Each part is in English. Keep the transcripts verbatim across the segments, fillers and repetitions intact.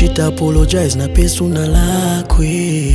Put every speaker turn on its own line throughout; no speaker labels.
Chita apologize na pesuna lakwe.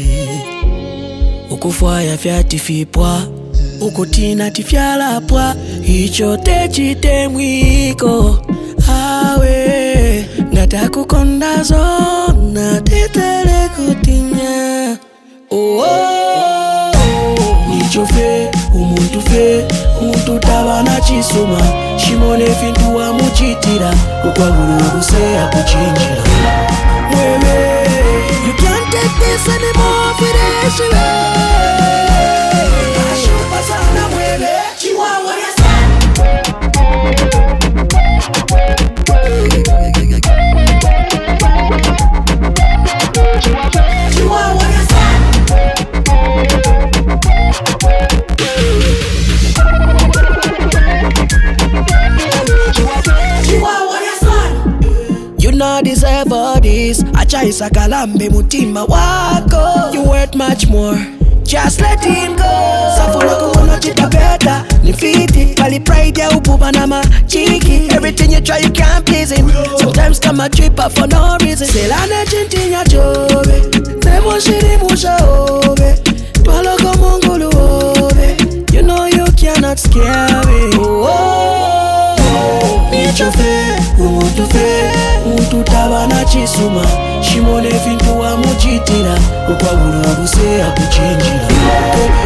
Ukufwaya fyati fipwa ukutina tifyala pwa. Icho techite mwiko awe ngatakukonda zona tetele kutinya. Oh, oh, nichofe umuntu fe umuntu tabana chisoma shimone fintu wa muchitira ukwagulu kuseya kuchinjira. Mwewe you can't take this anymore for ashupa sana mwewe chiwawa ya chiwawa ya you not deserve all this. Achaisa kalambe mutima wako. You worth much more, just let him go. Safuna kuona chita better nifiti pali pride ya upuba na machiki. Everything you try you can't please him. Sometimes come a tripper for no reason. Selane chintinya chobe Temo shiri musha obe Twaloko mungulu obe. You know you cannot scare me. Oh, oh, oh. Nichofe umuntu fe umuntu tabana chisuma shimone fintu wa muchitira ukwagulu kuseya kuchinjira.